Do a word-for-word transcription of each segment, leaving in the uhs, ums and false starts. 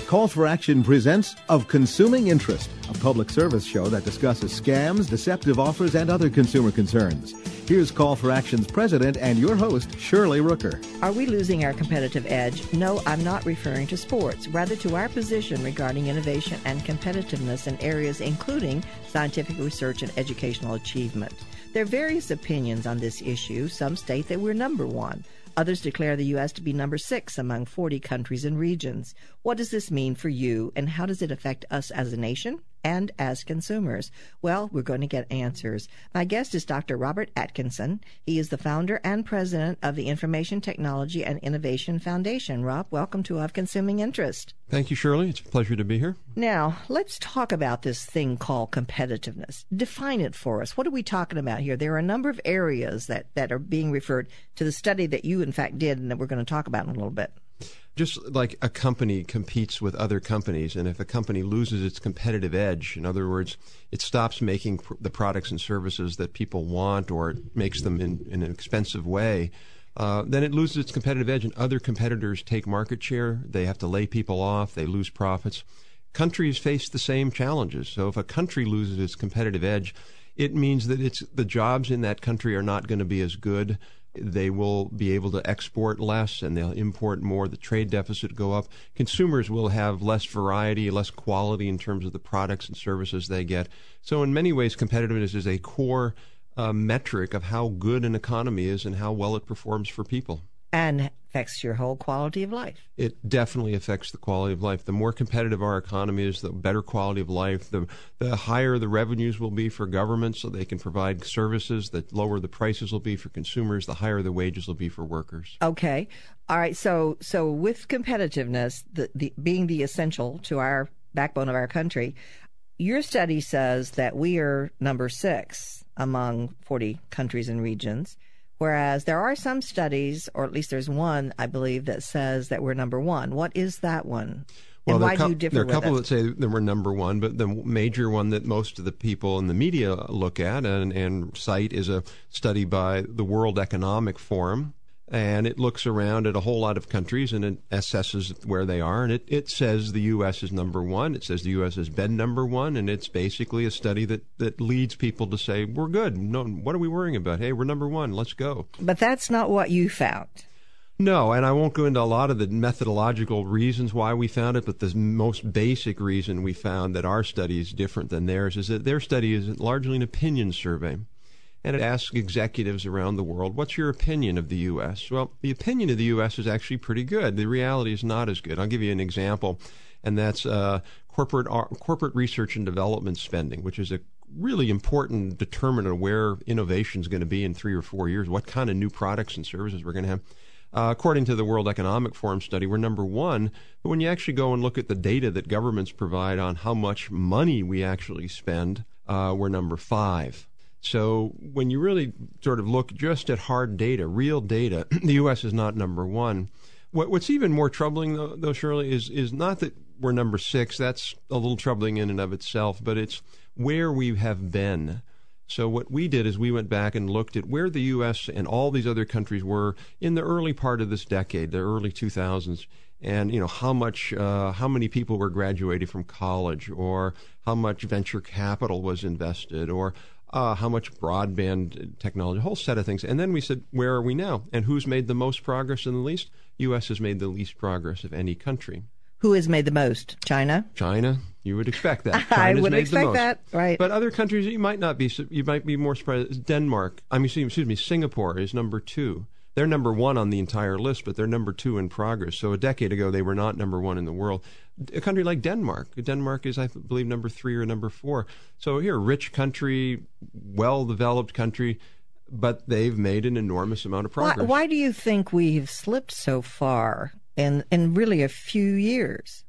Call for Action presents Of Consuming Interest, a public service show that discusses scams, deceptive offers, and other consumer concerns. Here's Call for Action's president and your host, Shirley Rooker. Are we losing our competitive edge? No, I'm not referring to sports, rather to our position regarding innovation and competitiveness in areas including scientific research and educational achievement. There are various opinions on this issue. Some state that we're number one. Others declare the U S to be number six among forty countries and regions. What does this mean for you, and how does it affect us as a nation and as consumers? Well, we're going to get answers. My guest is Doctor Robert Atkinson. He is the founder and president of the Information Technology and Innovation Foundation. Rob, welcome to Of Consuming Interest. Thank you, Shirley. It's a pleasure to be here. Now, let's talk about this thing called competitiveness. Define it for us. What are we talking about here? There are a number of areas that, that are being referred to the study that you, in fact, did and that we're going to talk about in a little bit. Just like a company competes with other companies, and if a company loses its competitive edge, in other words, it stops making pr- the products and services that people want, or it makes them in, in an expensive way, uh, then it loses its competitive edge, and other competitors take market share. They have to lay people off. They lose profits. Countries face the same challenges. So if a country loses its competitive edge, it means that it's the jobs in that country are not going to be as good. They will be able to export less, and they'll import more. The trade deficit go up. Consumers will have less variety, less quality in terms of the products and services they get. So in many ways, competitiveness is a core uh, metric of how good an economy is and how well it performs for people. And affects your whole quality of life. It definitely affects the quality of life. The more competitive our economy is, the better quality of life, the the higher the revenues will be for governments so they can provide services, the lower the prices will be for consumers, the higher the wages will be for workers. Okay. All right. So so with competitiveness, the, the being the essential to our backbone of our country, your study says that we are number six among forty countries and regions. Whereas there are some studies, or at least there's one, I believe, that says that we're number one. What is that one? Well, and why co- do you differ there are a with couple it? that say that we're number one, but the major one that most of the people in the media look at and, and cite is a study by the World Economic Forum. And it looks around at a whole lot of countries and it assesses where they are. And it, it says the U S is number one. It says the U S has been number one. And it's basically a study that, that leads people to say, we're good. No, what are we worrying about? Hey, we're number one. Let's go. But that's not what you found. No, and I won't go into a lot of the methodological reasons why we found it, but the most basic reason we found that our study is different than theirs is that their study is largely an opinion survey. And it asks executives around the world, what's your opinion of the U S? Well, the opinion of the U S is actually pretty good. The reality is not as good. I'll give you an example, and that's uh, corporate uh, corporate research and development spending, which is a really important determinant of where innovation is going to be in three or four years, what kind of new products and services we're going to have. Uh, according to the World Economic Forum study, we're number one. But when you actually go and look at the data that governments provide on how much money we actually spend, uh, we're number five. So when you really sort of look just at hard data, real data, the U S is not number one. What, what's even more troubling, though, though, Shirley, is, is not that we're number six. That's a little troubling in and of itself, but it's where we have been. So what we did is we went back and looked at where the U S and all these other countries were in the early part of this decade, the early two thousands, and you know how much, uh, how many people were graduating from college, or how much venture capital was invested, or Uh, how much broadband technology, a whole set of things. And then we said, where are we now? And who's made the most progress and the least? U S has made the least progress of any country. Who has made the most? China? China. You would expect that. I China's would made expect the most. that, right. But other countries, you might not be, you might be more surprised. Denmark, I mean, excuse me, Singapore is number two. They're number one on the entire list, but they're number two in progress. So a decade ago, they were not number one in the world. A country like Denmark. Denmark is, I believe, number three or number four. So here, rich country, well-developed country, but they've made an enormous amount of progress. Why, why do you think we've slipped so far in, in really a few years?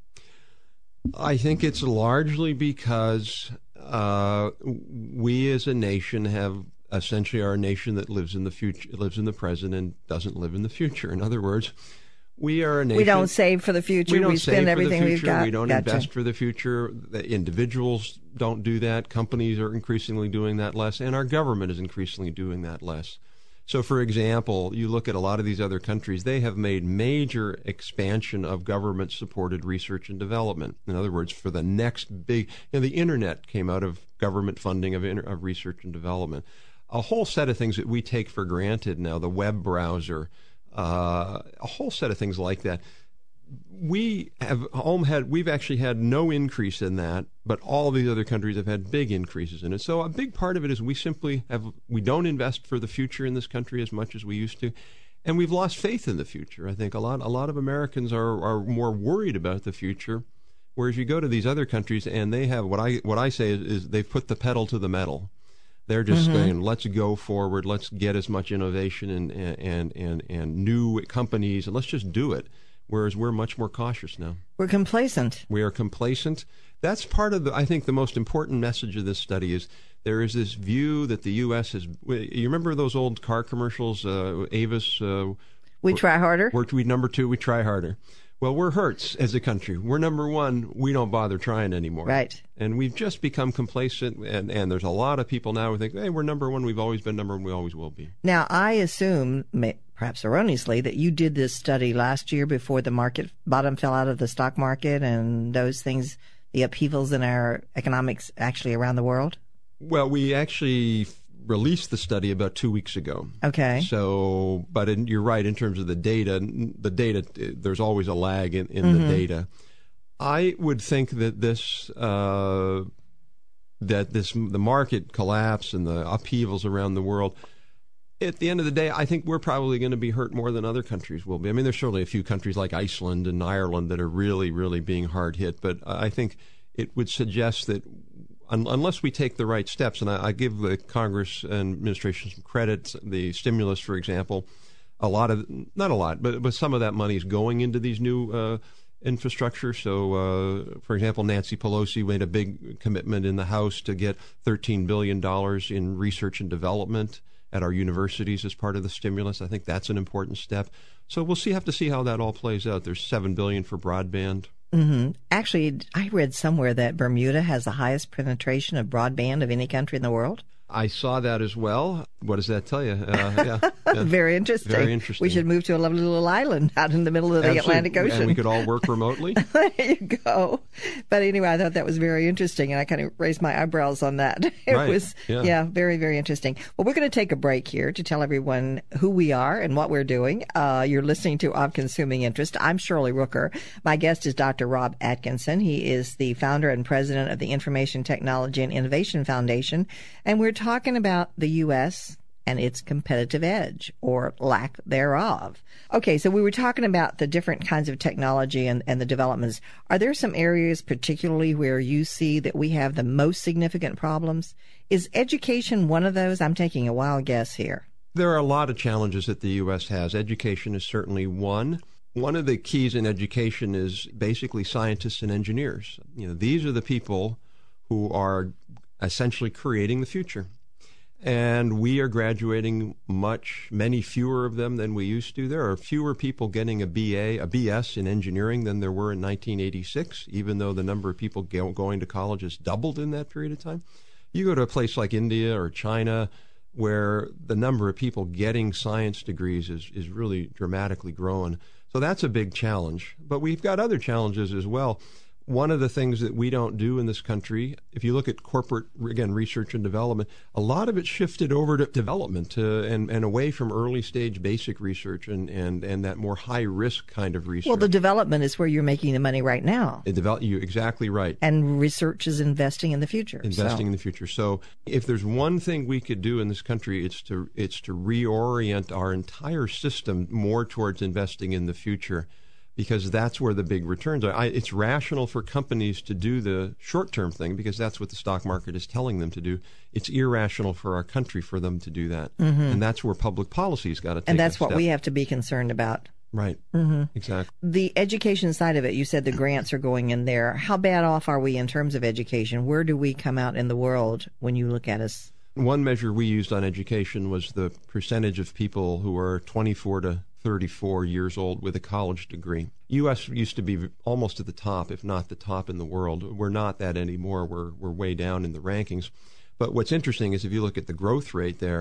I think it's largely because uh, we as a nation have essentially are a nation that lives in the future, lives in the present, and doesn't live in the future. In other words, we are a nation. We don't save for the future. We don't we spend save everything for the we've future. got. We don't Gotcha. invest for the future. The individuals don't do that. Companies are increasingly doing that less, and our government is increasingly doing that less. So, for example, you look at a lot of these other countries, they have made major expansion of government-supported research and development. In other words, for the next big, you know, the internet came out of government funding of, inter, of research and development. A whole set of things that we take for granted now, the web browser, uh, a whole set of things like that. We have home had we've actually had no increase in that, but all of these other countries have had big increases in it. So a big part of it is we simply have we don't invest for the future in this country as much as we used to, and we've lost faith in the future. I think a lot a lot of Americans are are more worried about the future, whereas you go to these other countries and they have what I what I say is, is they've put the pedal to the metal. They're just mm-hmm. saying, let's go forward, let's get as much innovation and and and and new companies, and let's just do it. Whereas we're much more cautious now. We're complacent. We are complacent. That's part of the, I think, the most important message of this study is there is this view that the U S is, you remember those old car commercials, uh, Avis? Uh, we try harder. We're, we number two, we try harder. Well, we're Hertz as a country. We're number one. We don't bother trying anymore. Right. And we've just become complacent, and, and there's a lot of people now who think, hey, we're number one. We've always been number one. We always will be. Now, I assume, perhaps erroneously, that you did this study last year before the market bottom fell out of the stock market and those things, the upheavals in our economics actually around the world? Well, we actually released the study about two weeks ago. Okay. So, but in, you're right in terms of the data. The data, there's always a lag in, in mm-hmm. the data. I would think that this, uh, that this, the market collapse and the upheavals around the world, at the end of the day, I think we're probably going to be hurt more than other countries will be. I mean, there's certainly a few countries like Iceland and Ireland that are really, really being hard hit, but I think it would suggest that unless we take the right steps, and I, I give the Congress and administration some credit, the stimulus, for example, a lot of, not a lot, but, but some of that money is going into these new uh, infrastructure. So, uh, for example, Nancy Pelosi made a big commitment in the House to get thirteen billion dollars in research and development at our universities as part of the stimulus. I think that's an important step. So we'll see, have to see how that all plays out. There's seven billion dollars for broadband. Mm-hmm. Actually, I read somewhere that Bermuda has the highest penetration of broadband of any country in the world. I saw that as well. What does that tell you? Uh, yeah, yeah. Very interesting. Very interesting. We should move to a lovely little island out in the middle of the Absolutely. Atlantic Ocean. And we could all work remotely. There you go. But anyway, I thought that was very interesting, and I kind of raised my eyebrows on that. It right. was, yeah. yeah, very, very interesting. Well, we're going to take a break here to tell everyone who we are and what we're doing. Uh, you're listening to Of Consuming Interest. I'm Shirley Rooker. My guest is Doctor Rob Atkinson. He is the founder and president of the Information Technology and Innovation Foundation, and we're talking about the U S and its competitive edge or lack thereof. Okay, so we were talking about the different kinds of technology and, and the developments. Are there some areas particularly where you see that we have the most significant problems? Is education one of those? I'm taking a wild guess here. There are a lot of challenges that the U S has. Education is certainly one. One of the keys in education is basically scientists and engineers. You know, these are the people who are essentially creating the future. And we are graduating much, many fewer of them than we used to. There are fewer people getting a B A, a B S in engineering than there were in nineteen eighty-six, even though the number of people go, going to college has doubled in that period of time. You go to a place like India or China, where the number of people getting science degrees is, is really dramatically growing. So that's a big challenge. But we've got other challenges as well. One of the things that we don't do in this country, if you look at corporate, again, research and development, a lot of it shifted over to development to, and, and away from early stage basic research and, and, and that more high risk kind of research. Well, the development is where you're making the money right now. It develop, you're exactly right. And research is investing in the future. Investing so. in the future. So if there's one thing we could do in this country, it's to it's to reorient our entire system more towards investing in the future, because that's where the big returns are. I, it's rational for companies to do the short-term thing because that's what the stock market is telling them to do. It's irrational for our country for them to do that. Mm-hmm. And that's where public policy's got to take And that's a what step. we have to be concerned about. Right. Mm-hmm. Exactly. The education side of it, you said the grants are going in there. How bad off are we in terms of education? Where do we come out in the world when you look at us? One measure we used on education was the percentage of people who are twenty-four to thirty-four years old with a college degree. U S used to be almost at the top, if not the top in the world. We're not that anymore. We're we're way down in the rankings. But what's interesting is if you look at the growth rate there,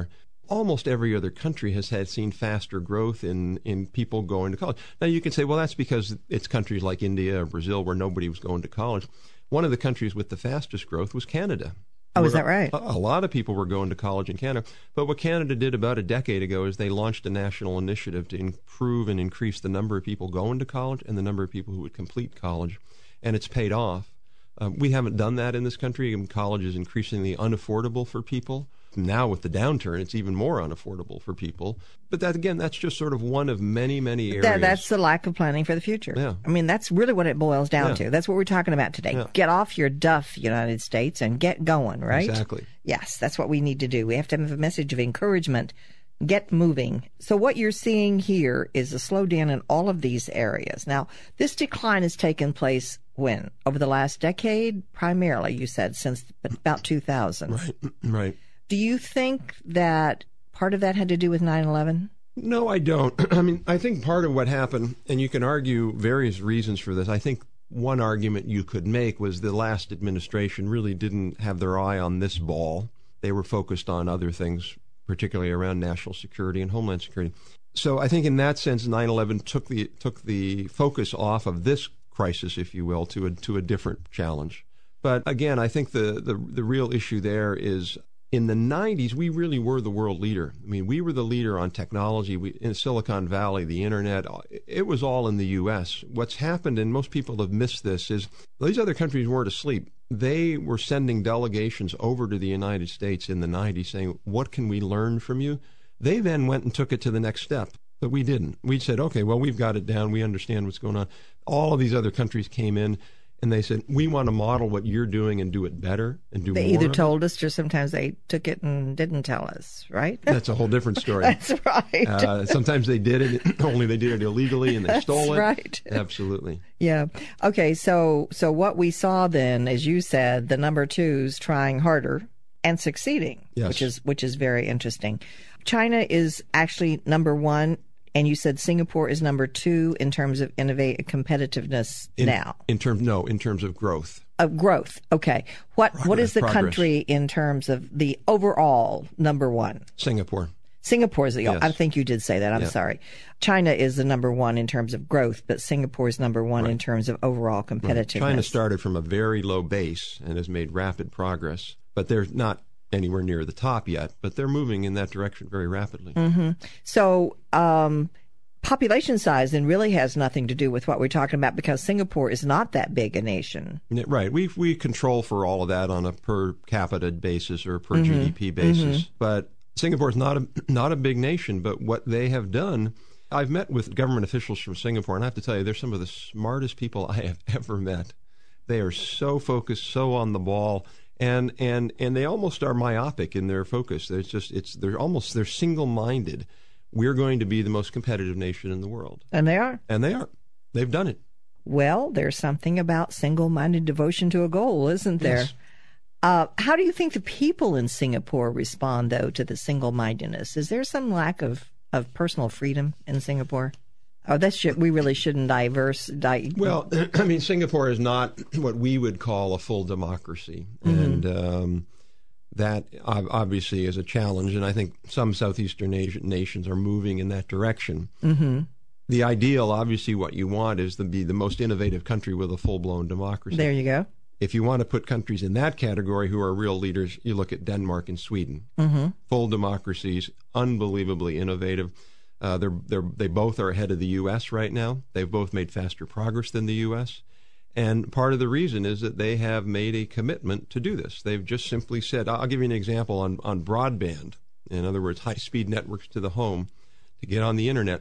almost every other country has had seen faster growth in, in people going to college. Now, you can say, well, that's because it's countries like India or Brazil where nobody was going to college. One of the countries with the fastest growth was Canada. Oh, is that right? A, a lot of people were going to college in Canada. But what Canada did about a decade ago is they launched a national initiative to improve and increase the number of people going to college and the number of people who would complete college. And it's paid off. Uh, we haven't done that in this country. And college is increasingly unaffordable for people. Now with the downturn, it's even more unaffordable for people. But that, again, that's just sort of one of many, many areas. That, that's the lack of planning for the future. Yeah. I mean, that's really what it boils down Yeah. to. That's what we're talking about today. Yeah. Get off your duff, United States, and get going, right? Exactly. Yes, that's what we need to do. We have to have a message of encouragement. Get moving. So what you're seeing here is a slowdown in all of these areas. Now, this decline has taken place when? Over the last decade? Primarily, you said, since about two thousand. Right, right. Do you think that part of that had to do with nine eleven? No, I don't. I mean, I think part of what happened, and you can argue various reasons for this. I think one argument you could make was the last administration really didn't have their eye on this ball. They were focused on other things, particularly around national security and homeland security. So I think in that sense, nine eleven took the took the focus off of this crisis, if you will, to a to a different challenge. But again, I think the the, the real issue there is, in the nineties, we really were the world leader. I mean, we were the leader on technology. We, in Silicon Valley, the internet, it was all in the U S. What's happened, and most people have missed this, is these other countries weren't asleep. They were sending delegations over to the United States in the nineties saying, what can we learn from you? They then went and took it to the next step, but we didn't. We said, okay, well, we've got it down. We understand what's going on. All of these other countries came in. And they said, we want to model what you're doing and do it better and do they more. They either of told it. us or sometimes they took it and didn't tell us, right? That's a whole different story. That's right. Uh, sometimes they did it, only they did it illegally and they That's stole it. right. Absolutely. Yeah. Okay, so so what we saw then, as you said, the number twos trying harder and succeeding, Yes. which is which is very interesting. China is actually number one. And you said Singapore is number two in terms of innovate competitiveness In, now. In terms, no, in terms of growth. Of growth. Okay. What Progress, what is the progress. country in terms of the overall number one? Singapore. Singapore is the. Yes. I think you did say that. I'm Yeah. sorry. China is the number one in terms of growth, but Singapore is number one Right. in terms of overall competitiveness. China started from a very low base and has made rapid progress, but they're not anywhere near the top yet, but they're moving in that direction very rapidly. Mm-hmm. So, um, population size then really has nothing to do with what we're talking about because Singapore is not that big a nation. Yeah, right. We we control for all of that on a per capita basis or per Mm-hmm. G D P basis. But Singapore is not a not a big nation. But what they have done, I've met with government officials from Singapore, and I have to tell you, they're some of the smartest people I have ever met. They are so focused, so on the ball, and and and they almost are myopic in their focus. There's just it's they're almost they're single-minded. We're going to be the most competitive nation in the world. And they are. And they are. They've done it. Well, there's something about single-minded devotion to a goal, isn't there? Yes. Uh, how do you think the people in Singapore respond, though, to the single-mindedness? Is there some lack of, of personal freedom in Singapore? Oh, that should we really shouldn't diverse. Di- Well, I mean, Singapore is not what we would call a full democracy. Mm-hmm. And um, that ob- obviously is a challenge, and I think some Southeastern Asian nations are moving in that direction. Mm-hmm. The ideal, obviously, what you want is to be the most innovative country with a full-blown democracy. There you go. If you want to put countries in that category who are real leaders, you look at Denmark and Sweden. Mm-hmm. Full democracies, unbelievably innovative. Uh, they're, they're, they both are ahead of the U S right now. They've both made faster progress than the U S And part of the reason is that they have made a commitment to do this. They've just simply said, I'll give you an example on, on broadband. In other words, high-speed networks to the home to get on the internet.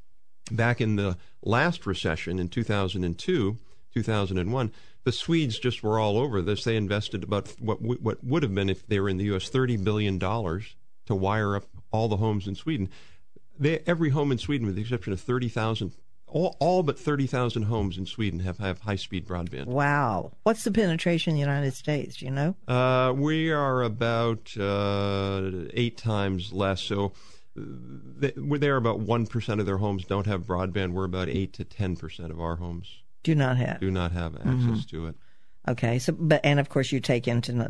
Back in the last recession in two thousand two, two thousand one, the Swedes just were all over this. They invested about what what would have been, if they were in the U S, thirty billion dollars to wire up all the homes in Sweden. They, every home in Sweden, with the exception of thirty thousand, all, all but thirty thousand homes in Sweden have, have high-speed broadband. Wow. What's the penetration in the United States? Do you know? Uh, we are about uh, eight times less. So they, they're about one percent of their homes don't have broadband. We're about eight to ten percent of our homes Do not have. do not have access Mm-hmm. to it. Okay. So, but and of course you take into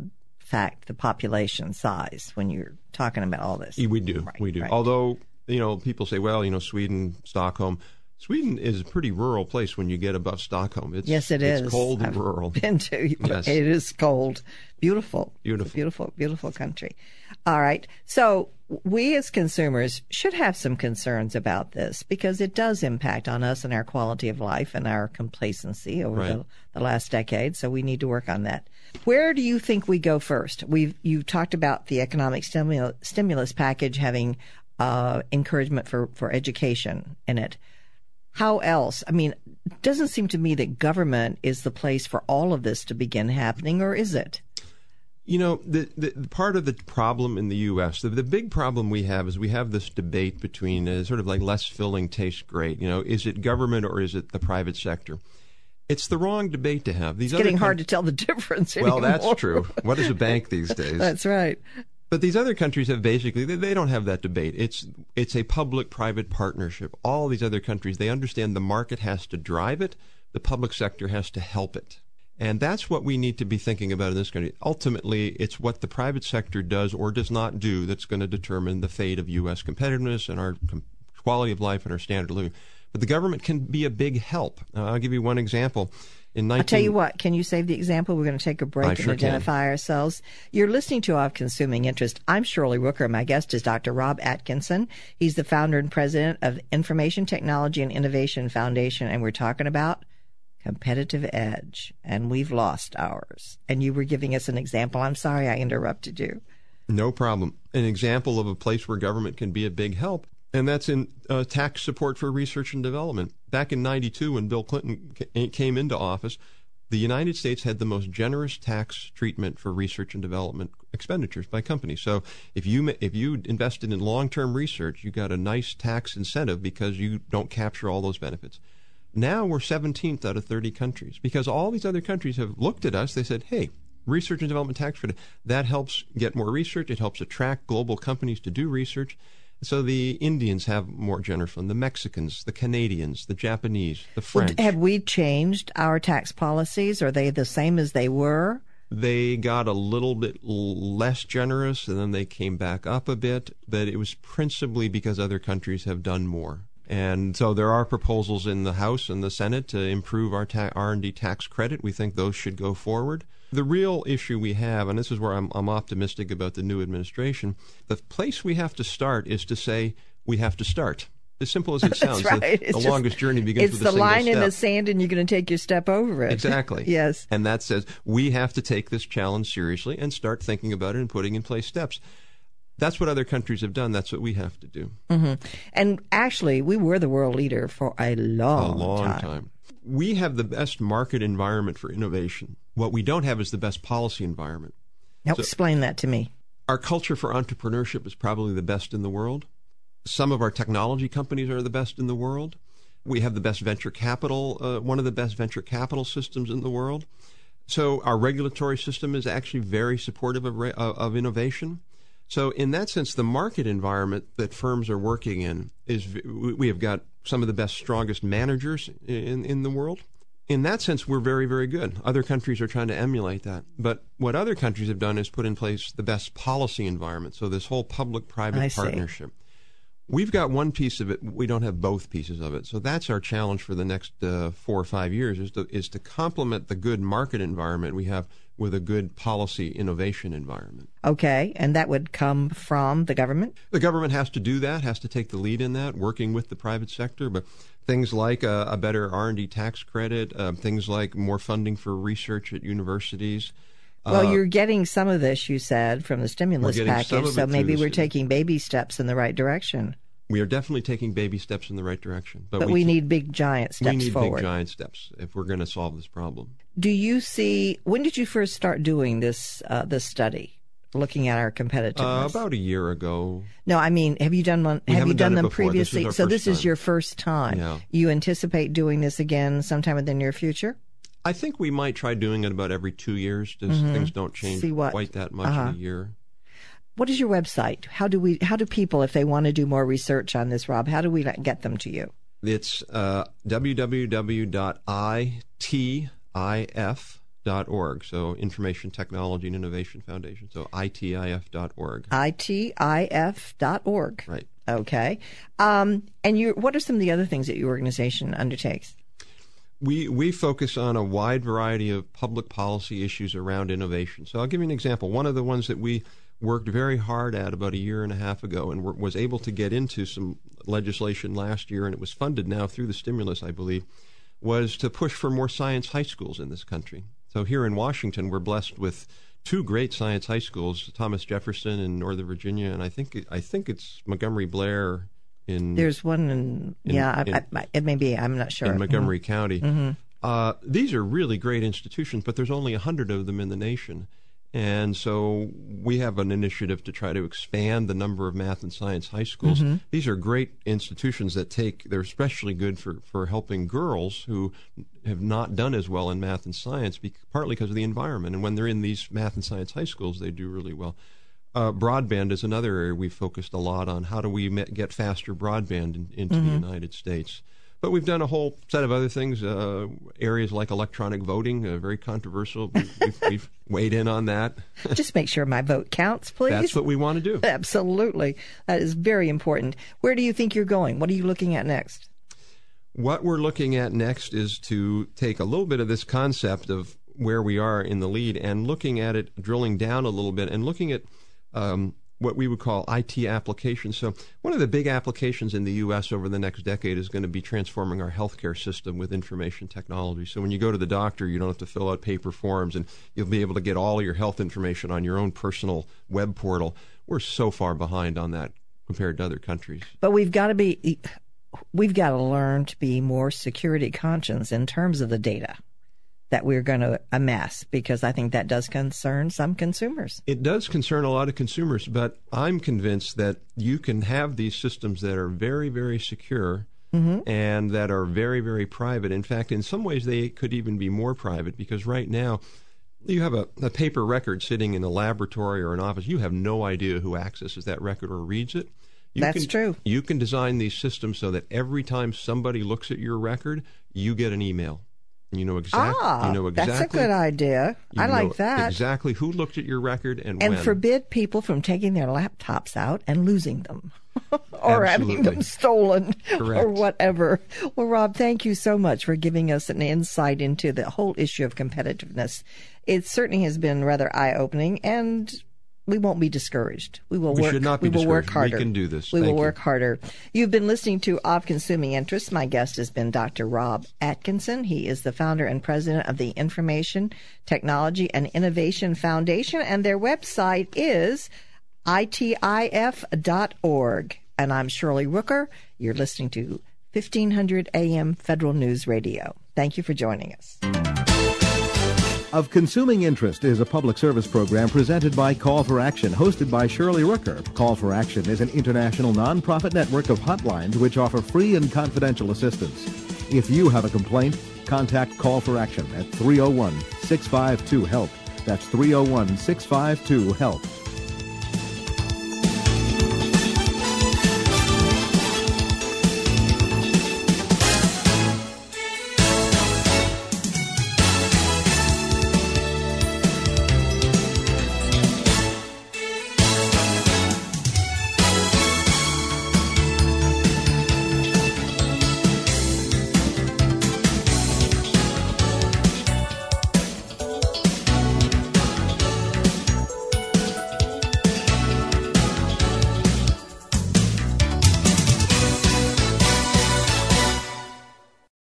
fact, the population size when you're talking about all this. We do. Right, we do. Right. Although, you know, people say, well, you know, Sweden, Stockholm. Sweden is a pretty rural place when you get above Stockholm. It's, yes, it is. It's cold and I've rural. Been to. Yes. It is cold. Beautiful. Beautiful. Beautiful, beautiful country. All right. So we as consumers should have some concerns about this because it does impact on us and our quality of life and our complacency over Right. the, the last decade. So we need to work on that. Where do you think we go first? We've you've talked about the economic stimulus, stimulus package having uh, encouragement for, for education in it. How else? I mean, it doesn't seem to me that government is the place for all of this to begin happening, or is it? You know, the, the part of the problem in the U S, the, the big problem we have is we have this debate between uh, sort of like less filling tastes great. You know, is it government or is it the private sector? It's the wrong debate to have. These It's getting other hard com- to tell the difference Well, anymore. that's true. What is a bank these days? That's right. But these other countries have basically, they, they don't have that debate. It's it's a public-private partnership. All these other countries, they understand the market has to drive it, the public sector has to help it. And that's what we need to be thinking about in this country. Ultimately, it's what the private sector does or does not do that's going to determine the fate of U S competitiveness and our com- quality of life and our standard of living. But the government can be a big help. Uh, I'll give you one example. In nineteen- I'll tell you what, can you save the example? We're going to take a break I and sure identify can. ourselves. You're listening to Of Consuming Interest. I'm Shirley Rooker. My guest is Doctor Rob Atkinson. He's the founder and president of Information Technology and Innovation Foundation, and we're talking about competitive edge, and we've lost ours. And you were giving us an example. I'm sorry I interrupted you. No problem. An example of a place where government can be a big help, and that's in uh, tax support for research and development. Back in ninety-two, when Bill Clinton ca- came into office, the United States had the most generous tax treatment for research and development expenditures by companies. So if you ma- if you invested in long-term research, you got a nice tax incentive because you don't capture all those benefits. Now we're seventeenth out of thirty countries because all these other countries have looked at us. They said, hey, research and development tax credit, that helps get more research. It helps attract global companies to do research. So the Indians have more generous fund, the Mexicans, the Canadians, the Japanese, the French. Have we changed our tax policies? Are they the same as they were? They got a little bit l- less generous, and then they came back up a bit, but it was principally because other countries have done more. And so there are proposals in the House and the Senate to improve our ta- R and D tax credit. We think those should go forward. The real issue we have, and this is where I'm, I'm optimistic about the new administration, the place we have to start is to say we have to start. As simple as it sounds. That's right. The, It's the just- longest journey begins It's with a the single line step. in the sand, and you're going to take your step over it. Exactly. Yes. And that says we have to take this challenge seriously and start thinking about it and putting in place steps. That's what other countries have done. That's what we have to do. Mm-hmm. And actually, we were the world leader for a long, A long time. time. We have the best market environment for innovation. What we don't have is the best policy environment. Now, So- explain that to me. Our culture for entrepreneurship is probably the best in the world. Some of our technology companies are the best in the world. We have the best venture capital, uh, one of the best venture capital systems in the world. So our regulatory system is actually very supportive of, re- of of innovation. So in that sense, the market environment that firms are working in is, we have got some of the best, strongest managers in, in the world. In that sense, we're very, very good. Other countries are trying to emulate that. But what other countries have done is put in place the best policy environment. So this whole I public-private see. partnership. We've got one piece of it. We don't have both pieces of it. So that's our challenge for the next uh, four or five years is to, is to complement the good market environment we have with a good policy innovation environment. Okay, and that would come from the government? The government has to do that, has to take the lead in that, working with the private sector. But things like a, a better R and D tax credit, uh, things like more funding for research at universities. Well, Uh, you're getting some of this, you said, from the stimulus We're getting some package, of so it through maybe the we're sti- taking baby steps in the right direction. We are definitely taking baby steps in the right direction. But, But we can- need big, giant steps we need forward. big, giant steps if we're going to solve this problem. Do you see, when did you first start doing this uh, this study, looking at our competitiveness? Uh, about a year ago. No, I mean, have you done one? We have you haven't done done them it before. This is previously? our so first this is time. your first time. Yeah. You anticipate doing this again sometime in the near future? I think we might try doing it about every two years. Just Mhm. Things don't change See what- quite that much uh-huh. in a year. What is your website? How do we? How do people, if they want to do more research on this, Rob? How do we get them to you? It's uh, w w w dot i t i f dot org, so Information Technology and Innovation Foundation, so I T I F dot org. I T I F dot org. Right. Okay. Um, and you, what are some of the other things that your organization undertakes? We we focus on a wide variety of public policy issues around innovation. So I'll give you an example. One of the ones that we worked very hard at about a year and a half ago and was able to get into some legislation last year, and it was funded now through the stimulus, I believe, was to push for more science high schools in this country. So here in Washington, we're blessed with two great science high schools, Thomas Jefferson in Northern Virginia, and I think I think it's Montgomery Blair in... There's one in, in yeah, in, I, I, it may be, I'm not sure. In Montgomery mm-hmm. County. Mm-hmm. Uh, these are really great institutions, but there's only one hundred of them in the nation. And so we have an initiative to try to expand the number of math and science high schools. Mm-hmm. These are great institutions that take, they're especially good for, for helping girls who have not done as well in math and science, be, partly because of the environment. And when they're in these math and science high schools, they do really well. Uh, broadband is another area we've focused a lot on. How do we get faster broadband in, into mm-hmm. the United States? But we've done a whole set of other things, uh, areas like electronic voting, uh, very controversial. We've, we've weighed in on that. Just make sure my vote counts, please. That's what we want to do. Absolutely. That is very important. Where do you think you're going? What are you looking at next? What we're looking at next is to take a little bit of this concept of where we are in the lead and looking at it, drilling down a little bit, and looking at um, what we would call I T applications. So one of the big applications in the U S over the next decade is going to be transforming our healthcare system with information technology. So when you go to the doctor, you don't have to fill out paper forms, and you'll be able to get all your health information on your own personal web portal. We're so far behind on that compared to other countries. But we've got to be, we've got to learn to be more security conscious in terms of the data that we're going to amass, because I think that does concern some consumers. It does concern a lot of consumers, but I'm convinced that you can have these systems that are very, very secure mm-hmm. and that are very, very private. In fact, in some ways, they could even be more private, because right now, you have a, a paper record sitting in a laboratory or an office. You have no idea who accesses that record or reads it. You That's can, true. You can design these systems so that every time somebody looks at your record, you get an email. You know exactly. Ah, you know exactly. That's a good idea. I like that. Exactly who looked at your record and, and when. And forbid people from taking their laptops out and losing them, or Absolutely. having them stolen, Correct. or whatever. Well, Rob, thank you so much for giving us an insight into the whole issue of competitiveness. It certainly has been rather eye-opening, and we won't be discouraged. We will we work. Should not be we will discouraged. work harder. We can do this. We Thank will you. work harder. You've been listening to Of Consuming Interest. My guest has been Doctor Rob Atkinson. He is the founder and president of the Information Technology and Innovation Foundation, and their website is I T I F dot org. And I'm Shirley Rooker. You're listening to fifteen hundred A M Federal News Radio. Thank you for joining us. Of Consuming Interest is a public service program presented by Call for Action, hosted by Shirley Rooker. Call for Action is an international nonprofit network of hotlines which offer free and confidential assistance. If you have a complaint, contact Call for Action at three oh one, six five two, HELP. That's three oh one, six five two, HELP.